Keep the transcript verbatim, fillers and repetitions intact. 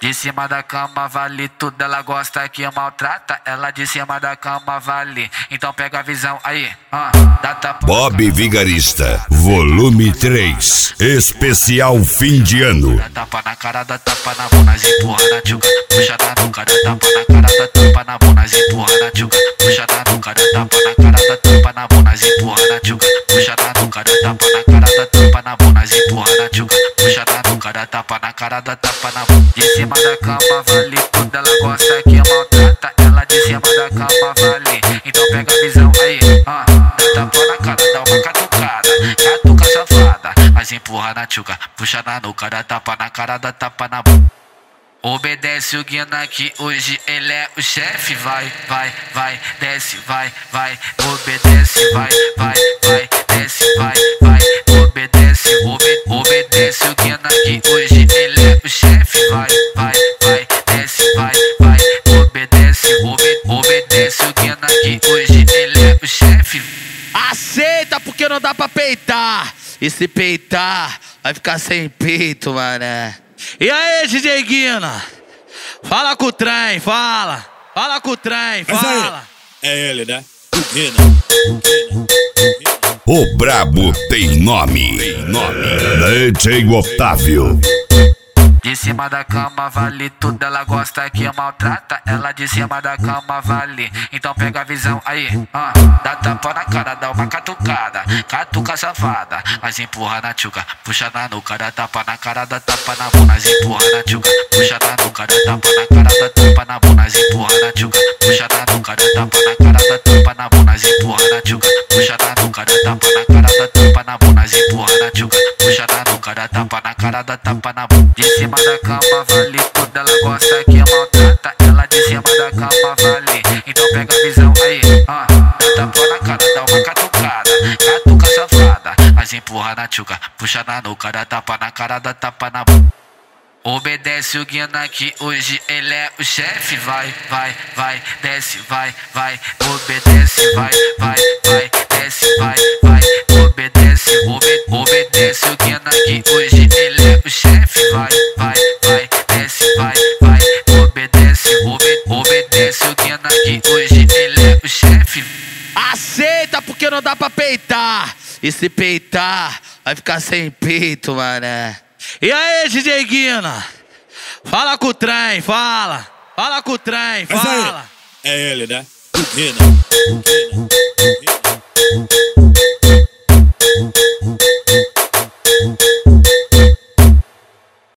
De cima da cama vale tudo, ela gosta que maltrata. Ela de cima da cama vale, então pega a visão aí. Ah, dá tapa. Bob Vigarista, volume três, especial fim de ano. Dá tapa na cara, dá tapa na bunda, empurra na tchuca, puxa na nuca, dá tapa na cara, dá tapa na bunda, empurra na tchuca, puxa na nuca, dá tapa na cara, dá tapa na bunda, empurra na tchuca, puxa na nuca, dá tapa na cara, dá tapa na bunda, empurra na tchuca, puxa na nuca, dá tapa na cara, dá tapa na bunda. De cima da cama vale tudo, ela gosta que maltrata. Ela de cima da cama vale, então pega a visão aí. Ah, dá tapa na cara, dá uma catucada, catuca safada, mas empurra na tchuca, puxa na nuca, dá tapa na cara, dá tapa na bunda. Obedece o Guina que hoje ele é o chefe. Vai, vai, vai, desce, vai, vai. Obedece, vai, vai, vai, desce, vai, vai. Obedece, obe, obedece o Guina que hoje ele é o chefe. Vai, vai, vai, desce, vai, vai. Obedece, obe, obedece o Guina que hoje ele é o chefe. Aceita porque não dá pra peitar. E se peitar, vai ficar sem peito, mané. E aí, D J Guina? Fala com o trem, fala. Fala com o trem, fala. É ele, né? O Guina. O brabo tem nome, tem nome. D J Otávio. De cima da cama vale tudo, ela gosta que maltrata. Ela de cima da cama vale, então pega a visão aí. Ah, dá tapa na cara, dá uma catucada, catuca safada, mas empurra na tchuca, puxa na nuca, dá tapa na cara, dá tapa na bunda, empurra na tchuca, puxa na nuca, dá tapa na cara, dá tapa na bunda, empurra na tchuca, puxa na nuca, dá tapa na cara, dá tapa na bunda, empurra na tchuca, puxa na nuca, dá tapa na cara, dá tapa na bunda, empurra na tchuca, puxa na nuca, dá tapa na cara, dá tapa na bunda. De cima da cama vale tudo, ela gosta que maltrata. Ela de cima da cama vale, então pega a visão aí. Ah, dá tapa na cara, dá uma catucada, catuca safada, mas empurra na tchuca, puxa na nuca, dá tapa na cara, dá tapa na bunda. Obedece o Guina que hoje ele é o chefe. Vai, vai, vai, desce, vai, vai. Obedece, vai, vai, vai, desce, vai, vai. Obedece, obe, obedece o Guina que hoje ele é o chefe. Vai, vai, vai, desce, vai, vai. Obedece, obe, obedece o Guina que hoje ele é o chefe. Aceita porque não dá pra peitar. E se peitar, vai ficar sem peito, mané. E aí, D J Guina? Fala com o trem, fala. Fala com o trem, fala. É ele, né? O Guina.